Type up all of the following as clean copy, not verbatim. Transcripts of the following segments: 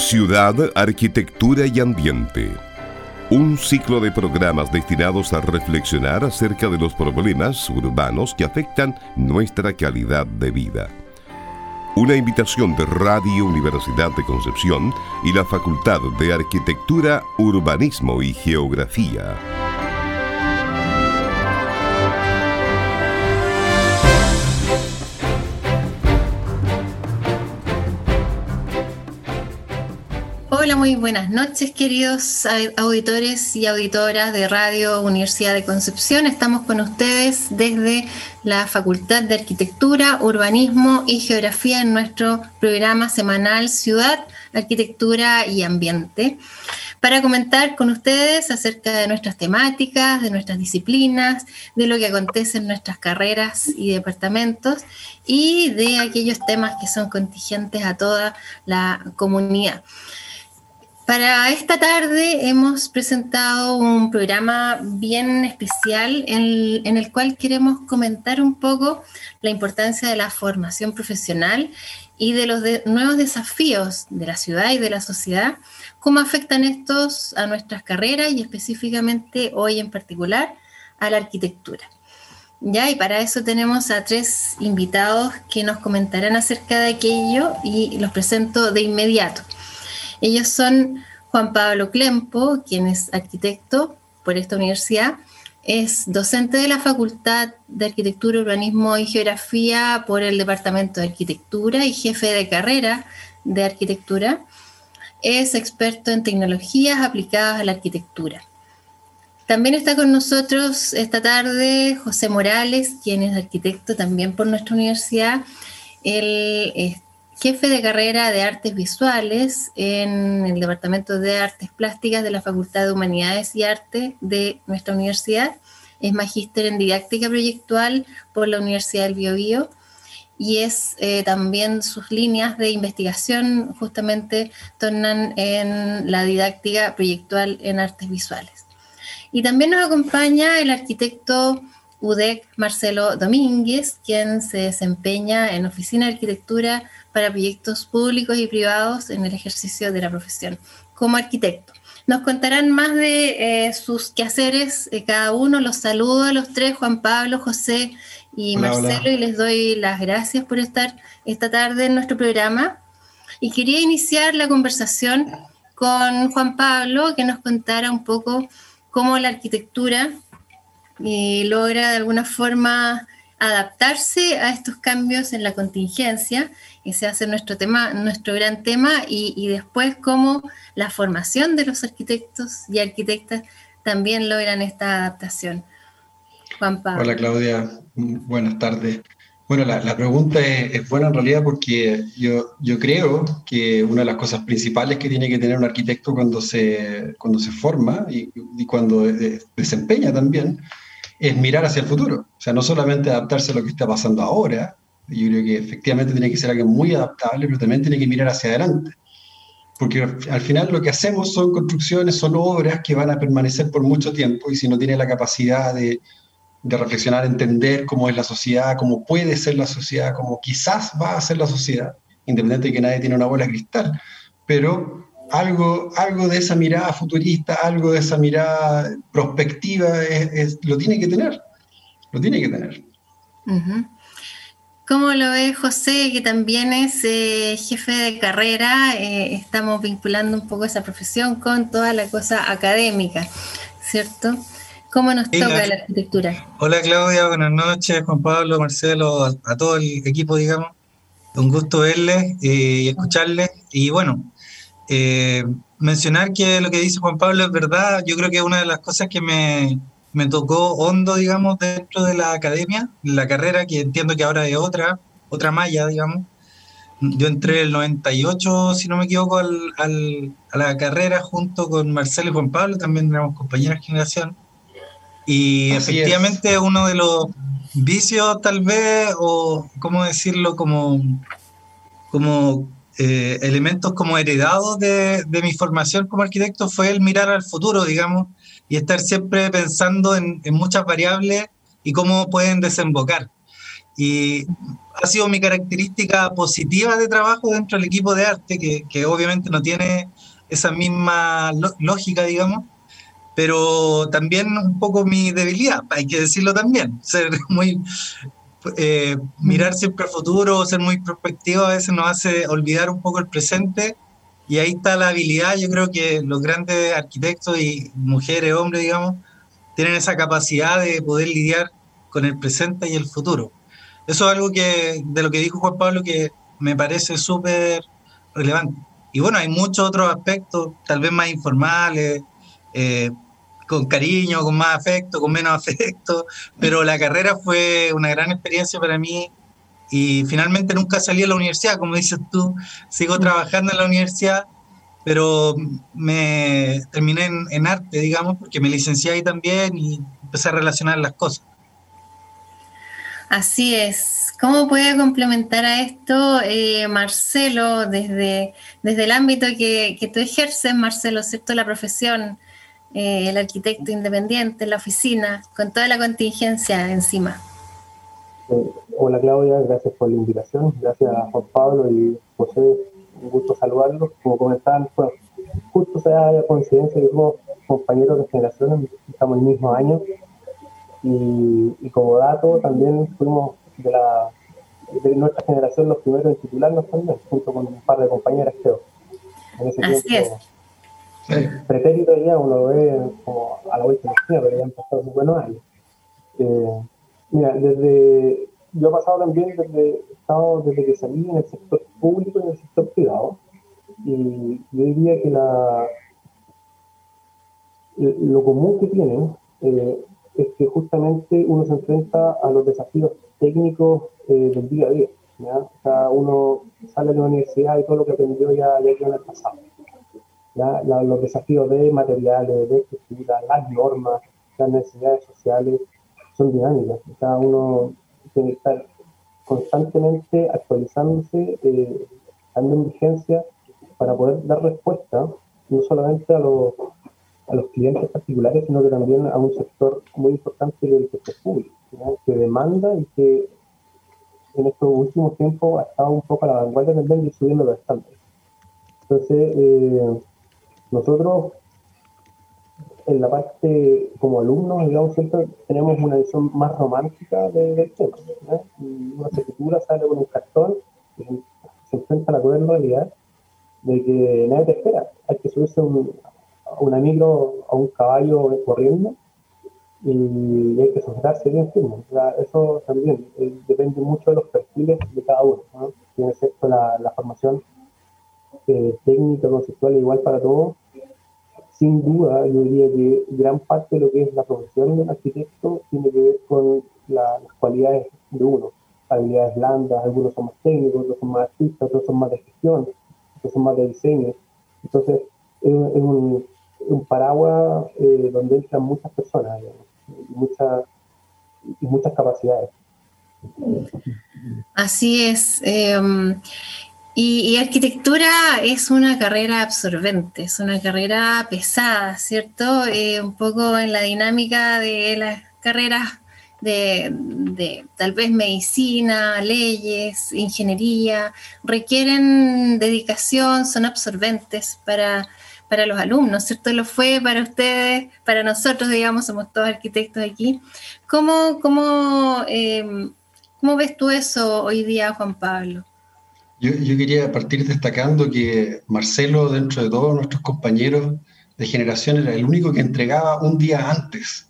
Ciudad, arquitectura y ambiente. Un ciclo de programas destinados a reflexionar acerca de los problemas urbanos que afectan nuestra calidad de vida. Una invitación de Radio Universidad de Concepción y la Facultad de Arquitectura, Urbanismo y Geografía. Hola, muy buenas noches, queridos auditores y auditoras de Radio Universidad de Concepción. Estamos con ustedes desde la Facultad de Arquitectura, Urbanismo y Geografía en nuestro programa semanal Ciudad, Arquitectura y Ambiente, para comentar con ustedes acerca de nuestras temáticas, de nuestras disciplinas, de lo que acontece en nuestras carreras y departamentos y de aquellos temas que son contingentes a toda la comunidad. Para esta tarde hemos presentado un programa bien especial en el cual queremos comentar un poco la importancia de la formación profesional y de los nuevos desafíos de la ciudad y de la sociedad, cómo afectan estos a nuestras carreras y específicamente hoy en particular a la arquitectura. Ya, y para eso tenemos a 3 invitados que nos comentarán acerca de aquello y los presento de inmediato. Ellos son Juan Pablo Klempo, quien es arquitecto por esta universidad, es docente de la Facultad de Arquitectura, Urbanismo y Geografía por el Departamento de Arquitectura y jefe de carrera de arquitectura. Es experto en tecnologías aplicadas a la arquitectura. También está con nosotros esta tarde José Morales, quien es arquitecto también por nuestra universidad. Él es jefe de carrera de Artes Visuales en el Departamento de Artes Plásticas de la Facultad de Humanidades y Arte de nuestra universidad. Es magíster en Didáctica Proyectual por la Universidad del Biobío y es también sus líneas de investigación justamente tornan en la didáctica proyectual en artes visuales. Y también nos acompaña el arquitecto UDEC Marcelo Domínguez, quien se desempeña en Oficina de Arquitectura para proyectos públicos y privados en el ejercicio de la profesión como arquitecto. Nos contarán más de sus quehaceres cada uno. Los saludo a los 3, Juan Pablo, José y Marcelo, hola. Y les doy las gracias por estar esta tarde en nuestro programa. Y quería iniciar la conversación con Juan Pablo, que nos contara un poco cómo la arquitectura logra de alguna forma adaptarse a estos cambios en la contingencia. Ese hace nuestro gran tema, y después cómo la formación de los arquitectos y arquitectas también logran esta adaptación. Juan Pablo. Hola Claudia, buenas tardes. Bueno, la pregunta es buena en realidad porque yo creo que una de las cosas principales que tiene que tener un arquitecto cuando se forma y cuando desempeña también es mirar hacia el futuro. O sea, no solamente adaptarse a lo que está pasando ahora. Yo creo que efectivamente tiene que ser alguien muy adaptable, pero también tiene que mirar hacia adelante. Porque al final lo que hacemos son construcciones, son obras que van a permanecer por mucho tiempo, y si no tiene la capacidad de reflexionar, entender cómo es la sociedad, cómo puede ser la sociedad, cómo quizás va a ser la sociedad, independiente de que nadie tiene una bola de cristal, pero algo de esa mirada futurista, algo de esa mirada prospectiva lo tiene que tener. Lo tiene que tener. Uh-huh. ¿Cómo lo ve José, que también es jefe de carrera? Estamos vinculando un poco esa profesión con toda la cosa académica, ¿cierto? ¿Cómo nos toca la arquitectura? Hola Claudia, buenas noches, Juan Pablo, Marcelo, a todo el equipo, digamos. Un gusto verles y escucharles. Y bueno, mencionar que lo que dice Juan Pablo es verdad. Yo creo que una de las cosas que me tocó hondo, digamos, dentro de la academia, la carrera, que entiendo que ahora es otra malla, digamos. Yo entré en el 98, si no me equivoco, a la carrera junto con Marcelo y Juan Pablo, también éramos compañeros de generación. Y así efectivamente es uno de los vicios, tal vez, o cómo decirlo, como elementos como heredados de mi formación como arquitecto, fue el mirar al futuro, digamos, y estar siempre pensando en muchas variables y cómo pueden desembocar. Y ha sido mi característica positiva de trabajo dentro del equipo de arte, que obviamente no tiene esa misma lógica, digamos, pero también un poco mi debilidad, hay que decirlo también, ser muy, mirar siempre al futuro, ser muy prospectivo a veces nos hace olvidar un poco el presente, y ahí está la habilidad. Yo creo que los grandes arquitectos y mujeres, hombres, digamos, tienen esa capacidad de poder lidiar con el presente y el futuro. Eso es algo de lo que dijo Juan Pablo, que me parece súper relevante. Y bueno, hay muchos otros aspectos, tal vez más informales, con cariño, con más afecto, con menos afecto, pero la carrera fue una gran experiencia para mí, y finalmente nunca salí de la universidad, como dices tú, sigo trabajando en la universidad, pero me terminé en arte, digamos, porque me licencié ahí también y empecé a relacionar las cosas. Así es. ¿Cómo puede complementar a esto, Marcelo, desde el ámbito que tú ejerces, Marcelo, ¿cierto? La profesión, el arquitecto independiente en la oficina, con toda la contingencia encima? Hola Claudia, gracias por la invitación, gracias a Juan Pablo y José, un gusto saludarlos. Como comentaban, pues, justo se da la coincidencia que somos compañeros de generación, estamos en el mismo año, y como dato también fuimos de nuestra generación los primeros en titularnos también, junto con un par de compañeras, creo. En ese Así tiempo, es. Pretérito ya uno lo ve como a la última esquina, pero ya han pasado muy buenos años. Mira, yo he pasado también desde que salí en el sector público y en el sector privado, y yo diría que lo común que tienen es que justamente uno se enfrenta a los desafíos técnicos del día a día, ¿ya? O sea, uno sale de la universidad y todo lo que aprendió ya quedó en el pasado, ¿ya? Los desafíos de materiales, de estructura, las normas, las necesidades sociales son dinámicas. O sea, uno tiene que estar constantemente actualizándose, estando en vigencia para poder dar respuesta no solamente a los clientes particulares, sino que también a un sector muy importante del sector público, ¿ya? Que demanda y que en estos últimos tiempos ha estado un poco a la vanguardia también de ir subiendo los estándares. Entonces, nosotros en la parte como alumnos, digamos, siempre tenemos una visión más romántica del tema, ¿no? Y una arquitectura sale con un cartón y se enfrenta a la cruel realidad de que nadie te espera. Hay que subirse a una micro, a un caballo corriendo, y hay que sujetarse bien firme. O sea, eso también depende mucho de los perfiles de cada uno, ¿no? Tiene cierto la formación técnica, conceptual, igual para todos. Sin duda, yo diría que gran parte de lo que es la profesión del arquitecto tiene que ver con las cualidades de uno. Habilidades blandas, algunos son más técnicos, otros son más artistas, otros son más de gestión, otros son más de diseño. Entonces, es un paraguas donde entran muchas personas, digamos, y muchas capacidades. Así es. Y arquitectura es una carrera absorbente, es una carrera pesada, ¿cierto? Un poco en la dinámica de las carreras de tal vez medicina, leyes, ingeniería, requieren dedicación, son absorbentes para los alumnos, ¿cierto? Lo fue para ustedes, para nosotros, digamos, somos todos arquitectos aquí. ¿Cómo ves tú eso hoy día, Juan Pablo? Yo quería partir destacando que Marcelo, dentro de todos nuestros compañeros de generación, era el único que entregaba un día antes.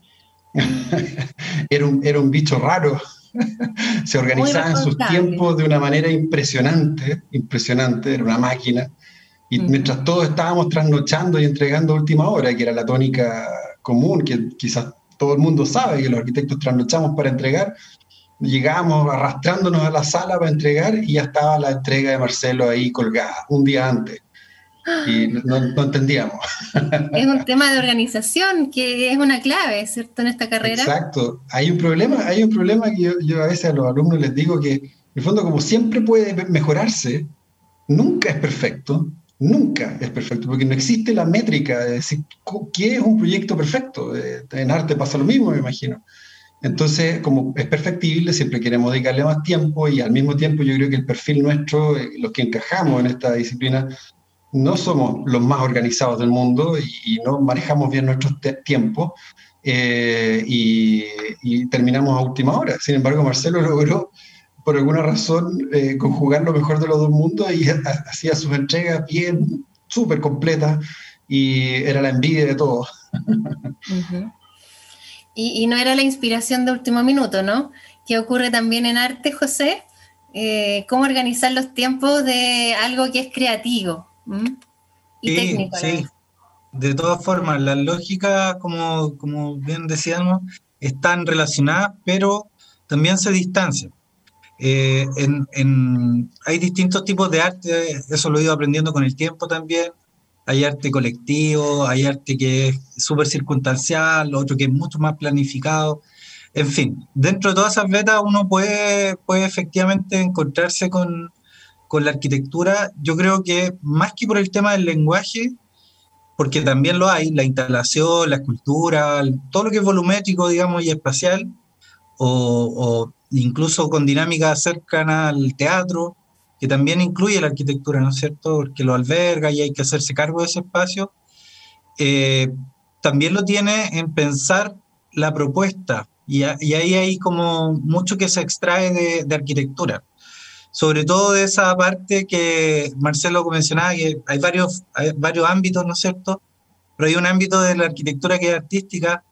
Era un bicho raro. Se organizaba en sus tiempos de una manera impresionante, era una máquina. Y mientras todos estábamos trasnochando y entregando a última hora, que era la tónica común, que quizás todo el mundo sabe que los arquitectos trasnochamos para entregar, llegábamos arrastrándonos a la sala para entregar y ya estaba la entrega de Marcelo ahí colgada, un día antes. Y no entendíamos. Es un tema de organización que es una clave, ¿cierto?, en esta carrera. Exacto. Hay un problema que yo a veces a los alumnos les digo que, en el fondo, como siempre puede mejorarse, nunca es perfecto, porque no existe la métrica de decir qué es un proyecto perfecto. En arte pasa lo mismo, me imagino. Entonces, como es perfectible, siempre queremos dedicarle más tiempo y al mismo tiempo yo creo que el perfil nuestro, los que encajamos en esta disciplina, no somos los más organizados del mundo y no manejamos bien nuestros tiempos y terminamos a última hora. Sin embargo, Marcelo logró, por alguna razón, conjugar lo mejor de los dos mundos y hacía sus entregas bien, súper completas y era la envidia de todos. Uh-huh. Y no era la inspiración de último minuto, ¿no? ¿Qué ocurre también en arte, José? ¿Cómo organizar los tiempos de algo que es creativo? Y Sí, técnico a la sí. vez. De todas formas, las lógicas, como bien decíamos, están relacionadas, pero también se distancian. Hay distintos tipos de arte, eso lo he ido aprendiendo con el tiempo también. Hay arte colectivo, hay arte que es súper circunstancial, otro que es mucho más planificado. En fin, dentro de todas esas vetas uno puede efectivamente encontrarse con la arquitectura. Yo creo que más que por el tema del lenguaje, porque también lo hay, la instalación, la escultura, todo lo que es volumétrico, digamos, y espacial, o incluso con dinámica cercana al teatro, que también incluye la arquitectura, ¿no es cierto? Porque lo alberga y hay que hacerse cargo de ese espacio. Eh, También lo tiene en pensar la propuesta, y ahí hay como mucho que se extrae de arquitectura. Sobre todo de esa parte que Marcelo mencionaba, que hay varios ámbitos, ¿no es cierto? Pero hay un ámbito de la arquitectura que es artística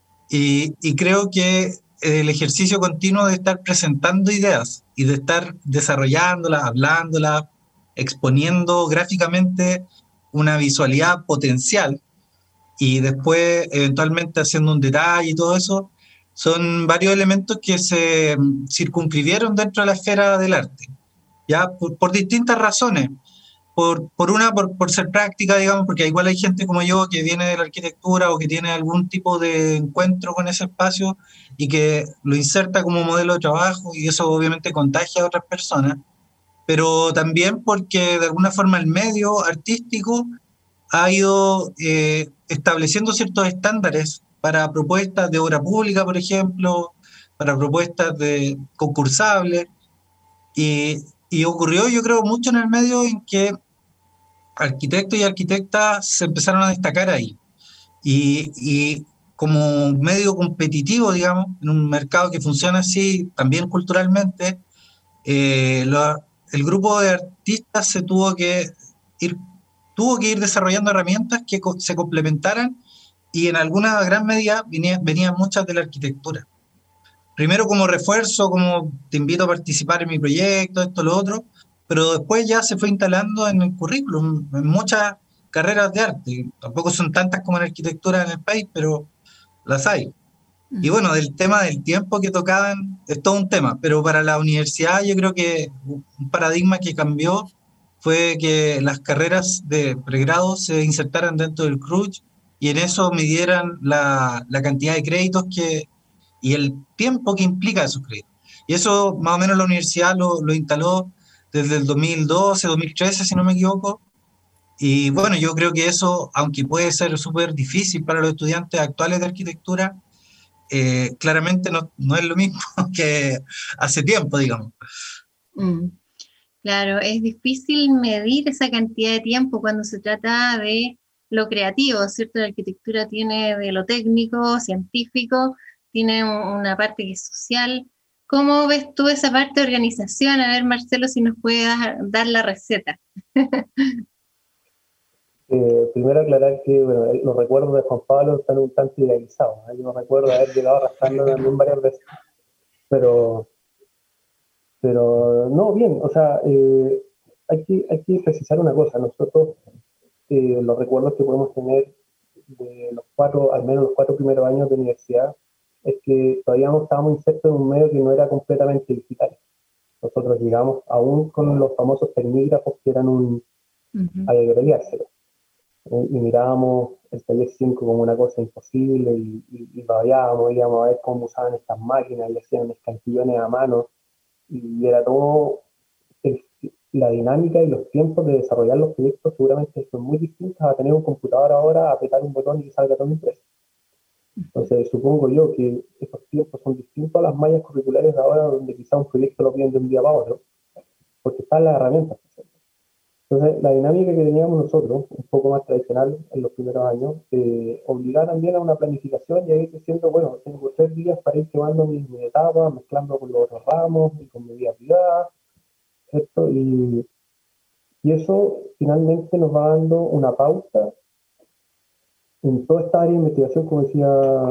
y creo que el ejercicio continuo de estar presentando ideas y de estar desarrollándolas, hablándolas, exponiendo gráficamente una visualidad potencial y después eventualmente haciendo un detalle y todo eso, son varios elementos que se circunscribieron dentro de la esfera del arte, ya por distintas razones. Por ser práctica, digamos, porque igual hay gente como yo que viene de la arquitectura o que tiene algún tipo de encuentro con ese espacio y que lo inserta como modelo de trabajo y eso obviamente contagia a otras personas, pero también porque de alguna forma el medio artístico ha ido estableciendo ciertos estándares para propuestas de obra pública, por ejemplo, para propuestas de concursables y ocurrió yo creo mucho en el medio en que arquitectos y arquitectas se empezaron a destacar ahí. Y como medio competitivo, digamos, en un mercado que funciona así, también culturalmente, eh, lo, el grupo de artistas ir, tuvo que ir desarrollando herramientas que se complementaran y en alguna gran medida venían muchas de la arquitectura. Primero como refuerzo, como te invito a participar en mi proyecto, esto, lo otro, pero después ya se fue instalando en el currículum, en muchas carreras de arte. Tampoco son tantas como en arquitectura en el país, pero las hay. Y bueno, del tema del tiempo que tocaban, es todo un tema, pero para la universidad yo creo que un paradigma que cambió fue que las carreras de pregrado se insertaran dentro del CRUCH y en eso midieran la cantidad de créditos y el tiempo que implica esos créditos. Y eso más o menos la universidad lo instaló desde el 2012, 2013, si no me equivoco. Y bueno, yo creo que eso, aunque puede ser súper difícil para los estudiantes actuales de arquitectura, claramente no es lo mismo que hace tiempo, digamos. Claro, es difícil medir esa cantidad de tiempo cuando se trata de lo creativo, ¿cierto? La arquitectura tiene de lo técnico, científico, tiene una parte que es social. ¿Cómo ves tú esa parte de organización? A ver, Marcelo, si nos puedes dar la receta. Primero aclarar que bueno, los recuerdos de Juan Pablo están un tanto idealizados. Yo recuerdo haber llegado arrastrando también varias veces, pero no, bien, o sea, hay que precisar una cosa. Nosotros, los recuerdos que podemos tener de al menos los 4 primeros años de universidad, es que todavía no estábamos insertos en un medio que no era completamente digital. Nosotros llegamos aún con los famosos tecnígrafos que eran había que peleárselo. Y mirábamos el taller 5 como una cosa imposible y íbamos a ver cómo usaban estas máquinas y hacían escantillones a mano y era todo la dinámica y los tiempos de desarrollar los proyectos seguramente son muy distintos a tener un computador ahora, apretar un botón y que salga todo impreso. Entonces, supongo yo que esos tiempos son distintos a las mallas curriculares de ahora, donde quizá un proyecto lo piden de un día para otro, porque están las herramientas. Entonces, la dinámica que teníamos nosotros, un poco más tradicional en los primeros años, obligaba también a una planificación y a ir diciendo, bueno, tengo 3 días para ir llevando mi etapa, mezclando con los otros ramos y con mi vida privada, ¿cierto? Y eso finalmente nos va dando una pauta en toda esta área de investigación, como decía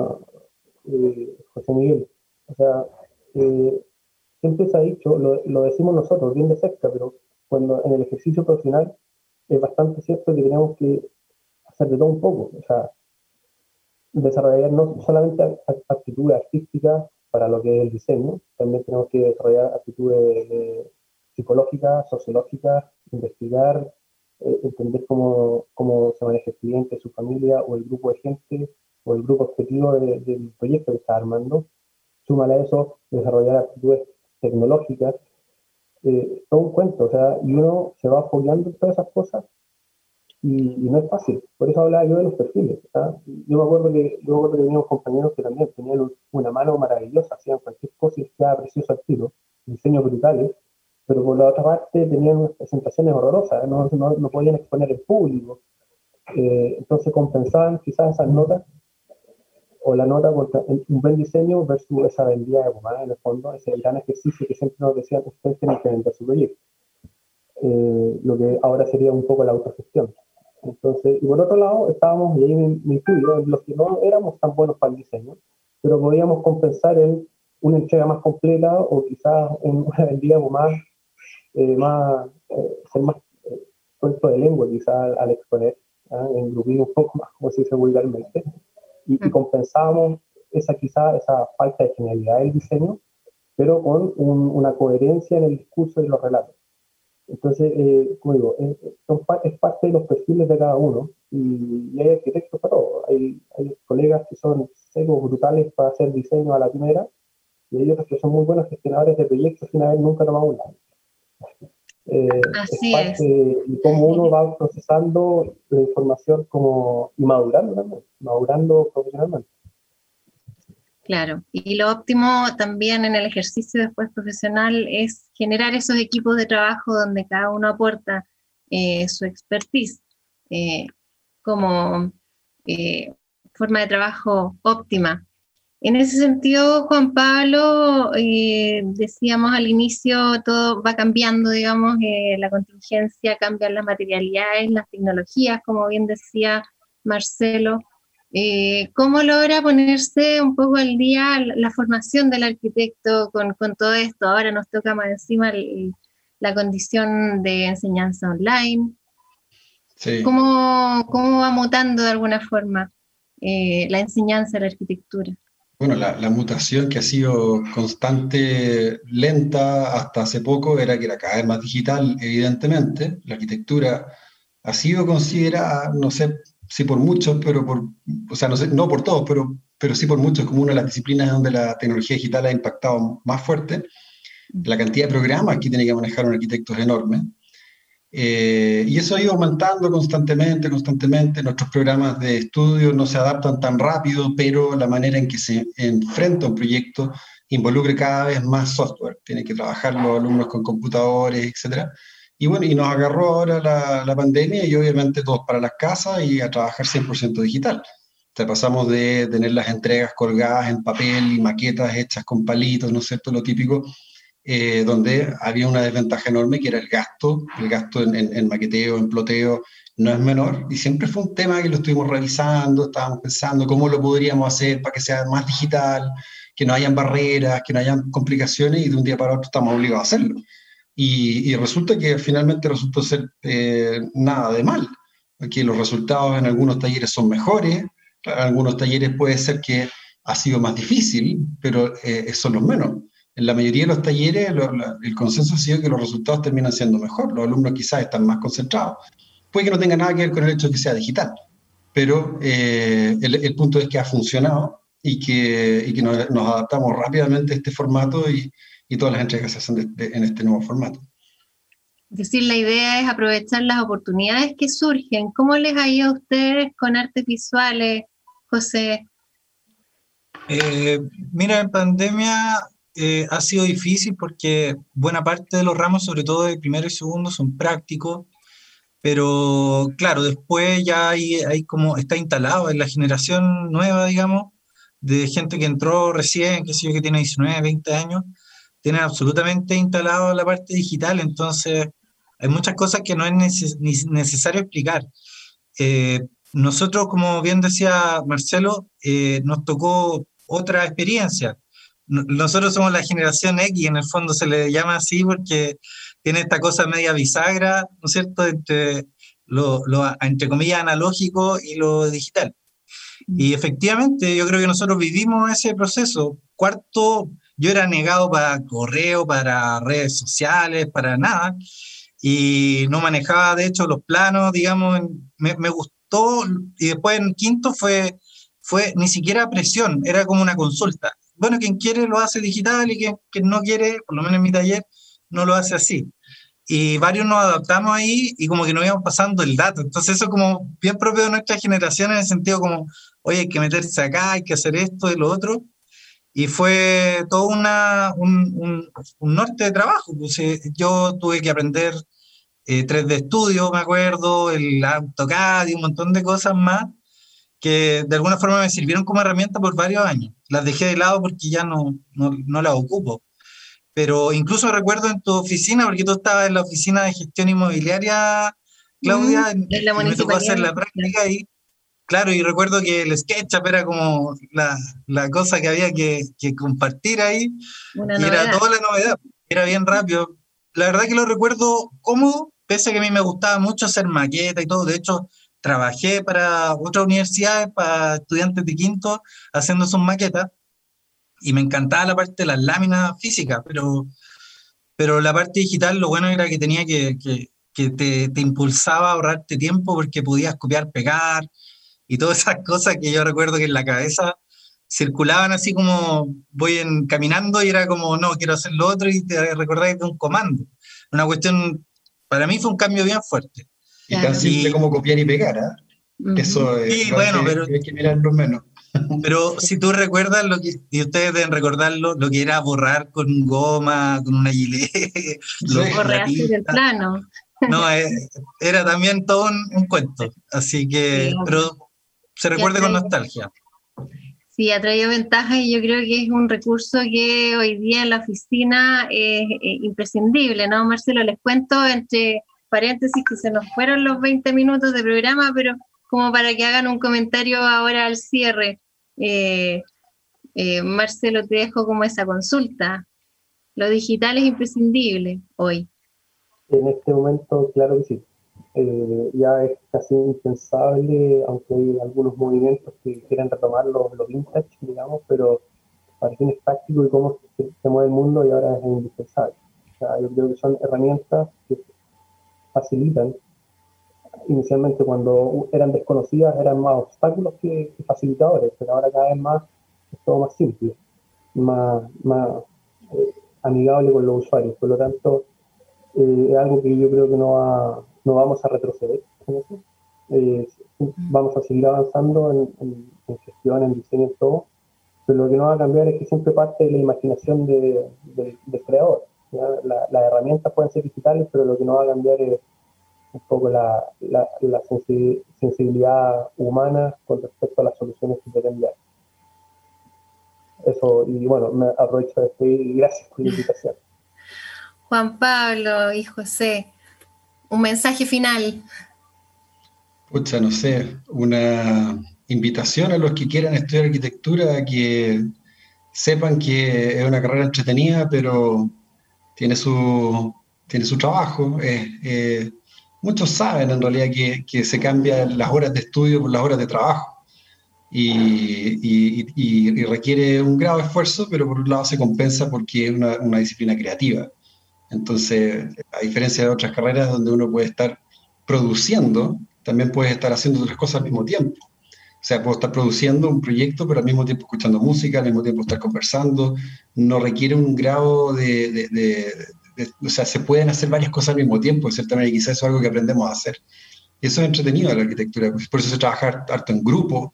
José Miguel. O sea, siempre se ha dicho, lo decimos nosotros, bien de cerca, pero cuando en el ejercicio profesional es bastante cierto que tenemos que hacer de todo un poco. O sea, desarrollar no solamente aptitudes artísticas para lo que es el diseño, también tenemos que desarrollar aptitudes psicológicas, sociológicas, investigar, entender cómo se maneja el cliente, su familia o el grupo de gente o el grupo objetivo del proyecto que está armando. Súmale a eso, desarrollar aptitudes tecnológicas, todo un cuento, o sea, y uno se va fogueando en todas esas cosas y no es fácil. Por eso hablaba yo de los perfiles. ¿Ah? Yo me acuerdo que teníamos compañeros que también tenían una mano maravillosa, hacían cualquier cosa y quedaba precioso al tiro, diseños brutales, pero por la otra parte tenían unas presentaciones horrorosas, no podían exponer en público. Entonces compensaban quizás esas notas o la nota por un buen diseño versus esa vendida de pomada en el fondo, ese gran ejercicio que siempre nos decían, ustedes tienen que vender su proyecto. Lo que ahora sería un poco la autogestión. Entonces, y por otro lado, estábamos, y ahí me incluyo, en los que no éramos tan buenos para el diseño, pero podíamos compensar en una entrega más completa o quizás en una vendida ser más suelto de lengua quizás al exponer, en grupir un poco más, como se dice vulgarmente, y compensábamos esa falta de genialidad del diseño, pero con una coherencia en el discurso y los relatos. Entonces, como digo, es parte de los perfiles de cada uno y hay arquitectos para todo. Hay colegas que son secos, brutales para hacer diseño a la primera y hay otros que son muy buenos gestionadores de proyectos sin haber nunca tomado un lado. Así es parte de cómo uno va procesando la información y madurando también, madurando profesionalmente. Claro, y lo óptimo también en el ejercicio después profesional es generar esos equipos de trabajo donde cada uno aporta su expertise como forma de trabajo óptima. En ese sentido, Juan Pablo, decíamos al inicio, todo va cambiando, digamos, la contingencia, cambian las materialidades, las tecnologías, como bien decía Marcelo. ¿Cómo logra ponerse un poco al día la formación del arquitecto con todo esto? Ahora nos toca más encima la condición de enseñanza online. Sí. ¿Cómo va mutando de alguna forma la enseñanza de la arquitectura? Bueno, la mutación que ha sido constante, lenta hasta hace poco, era que era cada vez más digital, evidentemente. La arquitectura ha sido considerada, no sé si por muchos, o sea, no por todos, pero sí por muchos, como una de las disciplinas donde la tecnología digital ha impactado más fuerte. La cantidad de programas que tiene que manejar un arquitecto es enorme. Y eso ha ido aumentando constantemente. Nuestros programas de estudio no se adaptan tan rápido, pero la manera en que se enfrenta un proyecto involucra cada vez más software. Tienen que trabajar los alumnos con computadores, etc. Y bueno, y nos agarró ahora la pandemia y obviamente todos para las casas y a trabajar 100% digital. O sea, pasamos de tener las entregas colgadas en papel y maquetas hechas con palitos, ¿no es cierto?, lo típico, donde había una desventaja enorme que era el gasto en maqueteo, en ploteo, no es menor, y siempre fue un tema que lo estuvimos revisando, estábamos pensando cómo lo podríamos hacer para que sea más digital, que no hayan barreras, que no hayan complicaciones, y de un día para otro estamos obligados a hacerlo. Y resulta que finalmente resultó ser nada de mal, porque los resultados en algunos talleres son mejores, en algunos talleres puede ser que ha sido más difícil, pero son los menos. En la mayoría de los talleres el consenso ha sido que los resultados terminan siendo mejor, los alumnos quizás están más concentrados. Puede que no tenga nada que ver con el hecho de que sea digital, pero el punto es que ha funcionado y que nos adaptamos rápidamente a este formato y todas las entregas se hacen en este nuevo formato. Es decir, la idea es aprovechar las oportunidades que surgen. ¿Cómo les ha ido a ustedes con artes visuales, José? Mira, en pandemia ha sido difícil porque buena parte de los ramos, sobre todo de primero y segundo, son prácticos, pero claro, después ya hay como está instalado en la generación nueva, digamos, de gente que entró recién, que sé yo, que tiene 19, 20 años, tienen absolutamente instalado la parte digital, entonces hay muchas cosas que no es necesario explicar. Eh, Nosotros, como bien decía Marcelo, nos tocó otra experiencia. Nosotros somos la generación X, en el fondo se le llama así porque tiene esta cosa media bisagra, ¿no es cierto?, entre entre comillas, analógico y lo digital. Y efectivamente, yo creo que nosotros vivimos ese proceso. Cuarto, yo era negado para correo, para redes sociales, para nada, y no manejaba, de hecho, los planos, digamos, me gustó, y después en quinto fue ni siquiera presión, era como una consulta. Bueno, quien quiere lo hace digital y quien no quiere, por lo menos en mi taller, no lo hace así. Y varios nos adaptamos ahí y como que nos íbamos pasando el dato. Entonces eso como bien propio de nuestra generación en el sentido como, oye, hay que meterse acá, hay que hacer esto y lo otro. Y fue todo un norte de trabajo. Pues, yo tuve que aprender 3D Studio, me acuerdo, el AutoCAD y un montón de cosas más que de alguna forma me sirvieron como herramienta por varios años. Las dejé de lado porque ya no las ocupo. Pero incluso recuerdo en tu oficina, porque tú estabas en la oficina de gestión inmobiliaria, Claudia, en la y me tocó hacer municipalidad. la práctica y claro, y recuerdo que el SketchUp era como la cosa que había que compartir ahí, Una y era novedad. toda la novedad, era bien rápido. La verdad que lo recuerdo cómodo, pese a que a mí me gustaba mucho hacer maqueta y todo. De hecho, trabajé para otras universidades, para estudiantes de quinto, haciendo sus maquetas, y me encantaba la parte de las láminas físicas, pero la parte digital lo bueno era que tenía que te impulsaba a ahorrarte tiempo porque podías copiar, pegar y todas esas cosas que yo recuerdo que en la cabeza circulaban así como caminando y era como, no, quiero hacer lo otro y te recordáis de un comando. Una cuestión, para mí fue un cambio bien fuerte. Y tan Claro. simple como copiar y pegar, ¿ah? Eso Sí, no hay bueno, hay que mirarlo menos. pero si tú recuerdas y ustedes deben recordarlo, lo que era borrar con goma, con una gilet, Sí. O la rehacer el tinta. plano. No, era también todo un cuento. Así que, Sí, pero se y recuerde con nostalgia. sí, ha traído ventajas y yo creo que es un recurso que hoy día en la oficina es imprescindible, ¿no, Marcelo? Les cuento entre paréntesis que se nos fueron los 20 minutos de programa, pero como para que hagan un comentario ahora al cierre. Eh, Marcelo, te dejo como esa consulta. Lo digital es imprescindible hoy. En este momento, claro que sí. Ya es casi impensable, aunque hay algunos movimientos que quieren retomar lo vintage, digamos, pero para fines prácticos y cómo se mueve el mundo y ahora es indispensable. O sea, yo creo que son herramientas que facilitan. Inicialmente cuando eran desconocidas eran más obstáculos que facilitadores, pero ahora cada vez más es todo más simple, más amigable con los usuarios. Por lo tanto, es algo que yo creo que no vamos a retroceder en eso. Vamos a seguir avanzando en gestión, en diseño, en todo, pero lo que no va a cambiar es que siempre parte de la imaginación del creador. Las herramientas pueden ser digitales, pero lo que no va a cambiar es un poco la sensibilidad humana con respecto a las soluciones que pretende dar. Eso, y bueno, me aprovecho de despedir y gracias por la invitación. Juan Pablo y José, un mensaje final. Pucha, no sé, una invitación a los que quieran estudiar arquitectura a que sepan que es una carrera entretenida, pero tiene su trabajo. Muchos saben en realidad que se cambian las horas de estudio por las horas de trabajo y requiere un grado de esfuerzo, pero por un lado se compensa porque es una disciplina creativa. Entonces, a diferencia de otras carreras donde uno puede estar produciendo, también puedes estar haciendo otras cosas al mismo tiempo. O sea, puedo estar produciendo un proyecto, pero al mismo tiempo escuchando música, al mismo tiempo estar conversando. No requiere un grado o sea, se pueden hacer varias cosas al mismo tiempo, de cierta manera, y quizás eso es algo que aprendemos a hacer. Y eso es entretenido de la arquitectura, por eso se trabaja harto en grupo,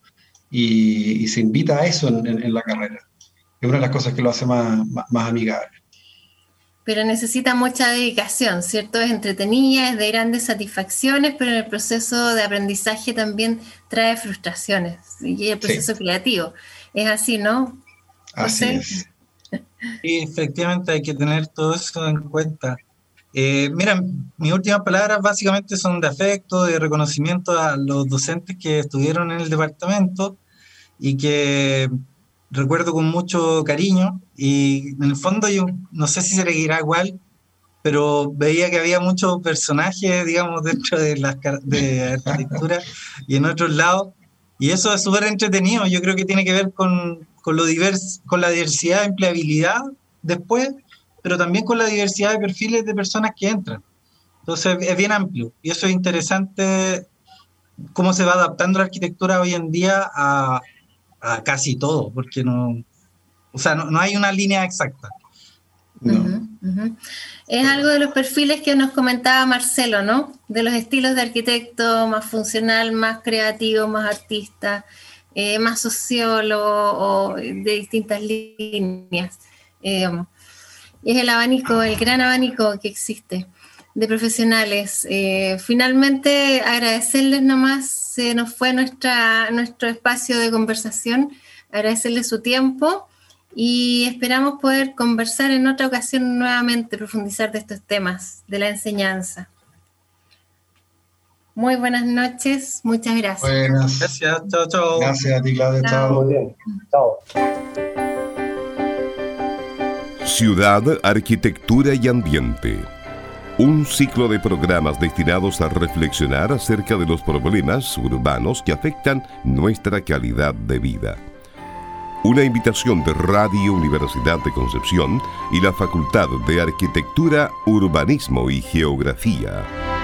y se invita a eso en la carrera. Es una de las cosas que lo hace más amigable. Pero necesita mucha dedicación, ¿cierto? Es entretenida, es de grandes satisfacciones, pero en el proceso de aprendizaje también trae frustraciones y el proceso creativo. Es así, ¿no? Así es. Sí, efectivamente hay que tener todo eso en cuenta. Mira, mis últimas palabras básicamente son de afecto, de reconocimiento a los docentes que estuvieron en el departamento y que recuerdo con mucho cariño, y en el fondo yo no sé si se le dirá igual, pero veía que había muchos personajes, digamos, dentro de arquitectura y en otros lados, y eso es súper entretenido. Yo creo que tiene que ver con la diversidad de empleabilidad después, pero también con la diversidad de perfiles de personas que entran. Entonces es bien amplio, y eso es interesante, cómo se va adaptando la arquitectura hoy en día a casi todo, porque no hay una línea exacta. No. Es algo de los perfiles que nos comentaba Marcelo, ¿no? De los estilos de arquitecto más funcional, más creativo, más artista, más sociólogo, o de distintas líneas. Es el abanico, el gran abanico que existe de profesionales. Finalmente, agradecerles nomás, se nos fue nuestro espacio de conversación, agradecerles su tiempo y esperamos poder conversar en otra ocasión nuevamente, profundizar de estos temas de la enseñanza. Muy buenas noches, muchas gracias. Buenas. Gracias, chao. Gracias a ti, Claudia, chao. Muy bien, chao. Ciudad, arquitectura y ambiente. Un ciclo de programas destinados a reflexionar acerca de los problemas urbanos que afectan nuestra calidad de vida. Una invitación de Radio Universidad de Concepción y la Facultad de Arquitectura, Urbanismo y Geografía.